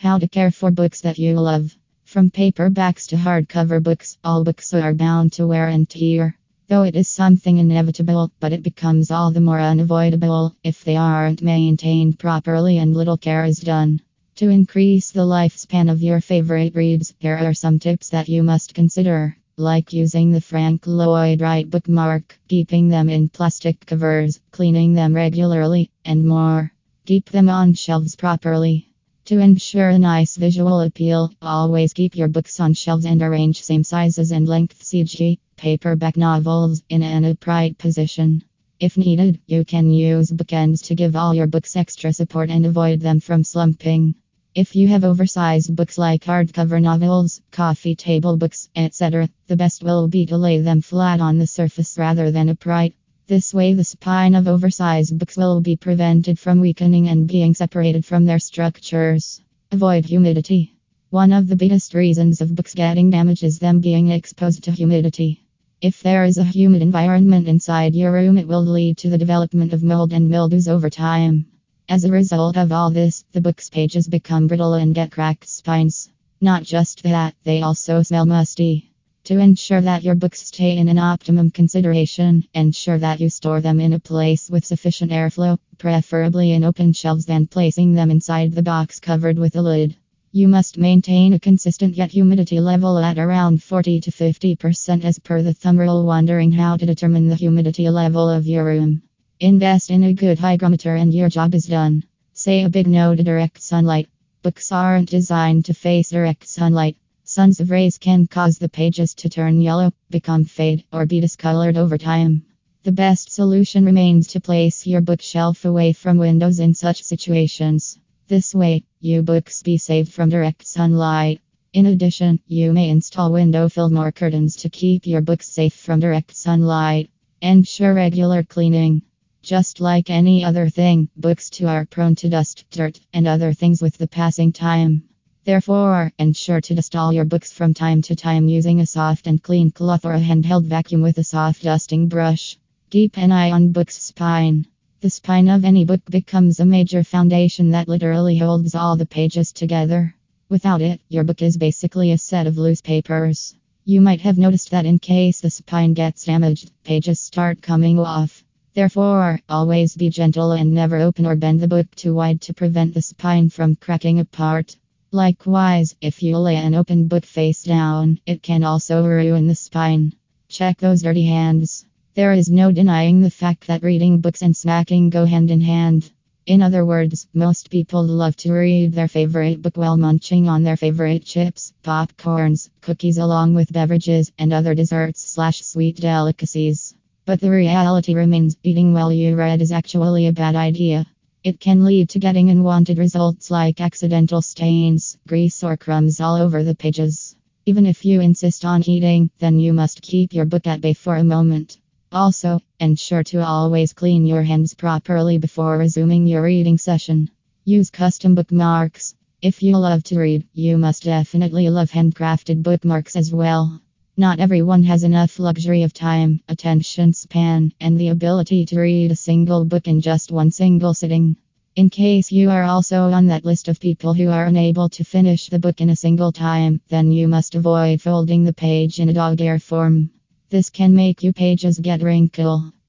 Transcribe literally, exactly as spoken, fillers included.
How to care for books that you love. From paperbacks to hardcover books, all books are bound to wear and tear. Though it is something inevitable, but it becomes all the more unavoidable if they aren't maintained properly and little care is done. To increase the lifespan of your favorite reads, here are some tips that you must consider, like using the Frank Lloyd Wright bookmark, keeping them in plastic covers, cleaning them regularly, and more. Keep them on shelves properly. To ensure a nice visual appeal, always keep your books on shelves and arrange same sizes and lengths, for example, paperback novels, in an upright position. If needed, you can use bookends to give all your books extra support and avoid them from slumping. If you have oversized books like hardcover novels, coffee table books, et cetera, the best will be to lay them flat on the surface rather than upright. This way, the spine of oversized books will be prevented from weakening and being separated from their structures. Avoid humidity. One of the biggest reasons of books getting damaged is them being exposed to humidity. If there is a humid environment inside your room, it will lead to the development of mold and mildews over time. As a result of all this, the book's pages become brittle and get cracked spines. Not just that, they also smell musty. To ensure that your books stay in an optimum consideration, ensure that you store them in a place with sufficient airflow, preferably in open shelves, then placing them inside the box covered with a lid. You must maintain a consistent yet humidity level at around forty to fifty percent as per the thumb rule. Wondering how to determine the humidity level of your room? Invest in a good hygrometer and your job is done. Say a big no to direct sunlight. Books aren't designed to face direct sunlight. Suns of rays can cause the pages to turn yellow, become fade, or be discolored over time. The best solution remains to place your bookshelf away from windows in such situations. This way, your books be saved from direct sunlight. In addition, you may install window film or curtains to keep your books safe from direct sunlight. Ensure regular cleaning. Just like any other thing, books too are prone to dust, dirt, and other things with the passing time. Therefore, ensure to dust all your books from time to time using a soft and clean cloth or a handheld vacuum with a soft dusting brush. Keep an eye on book's spine. The spine of any book becomes a major foundation that literally holds all the pages together. Without it, your book is basically a set of loose papers. You might have noticed that in case the spine gets damaged, pages start coming off. Therefore, always be gentle and never open or bend the book too wide to prevent the spine from cracking apart. Likewise, if you lay an open book face down, it can also ruin the spine. Check those dirty hands. There is no denying the fact that reading books and snacking go hand in hand. In other words, most people love to read their favorite book while munching on their favorite chips, popcorns, cookies, along with beverages and other desserts slash sweet delicacies. But the reality remains, eating while you read is actually a bad idea. It can lead to getting unwanted results like accidental stains, grease, or crumbs all over the pages. Even if you insist on eating, then you must keep your book at bay for a moment. Also, ensure to always clean your hands properly before resuming your reading session. Use custom bookmarks. If you love to read, you must definitely love handcrafted bookmarks as well. Not everyone has enough luxury of time, attention span, and the ability to read a single book in just one single sitting. In case you are also on that list of people who are unable to finish the book in a single time, then you must avoid folding the page in a dog-ear form. This can make your pages get wrinkled.